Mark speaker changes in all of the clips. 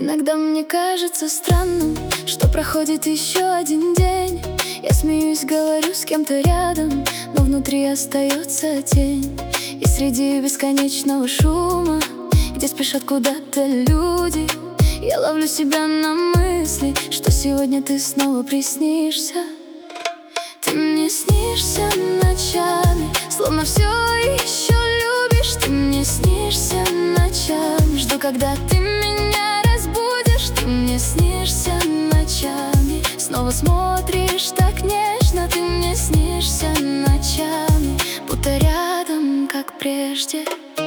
Speaker 1: Иногда мне кажется странным, что проходит еще один день. Я смеюсь, говорю с кем-то рядом, но внутри остается тень. И среди бесконечного шума, где спешат куда-то люди, я ловлю себя на мысли, что сегодня ты снова приснишься. Ты мне снишься ночами, словно все еще любишь. Ты мне снишься ночами, жду, когда ты меня разбудишь. Ты мне снишься ночами, снова смотришь так нежно. Ты мне снишься ночами, будто рядом, как прежде.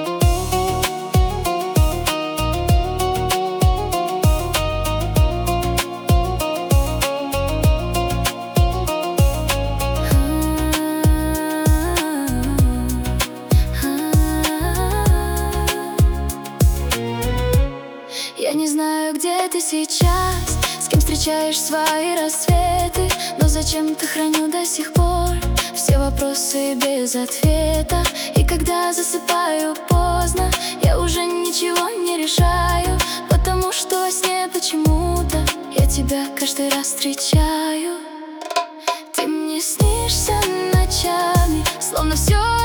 Speaker 1: Я не знаю, где ты сейчас, с кем встречаешь свои рассветы, но зачем-то храню до сих пор все вопросы без ответа. И когда засыпаю поздно, я уже ничего не решаю, потому что во сне почему-то я тебя каждый раз встречаю. Ты мне снишься ночами, словно все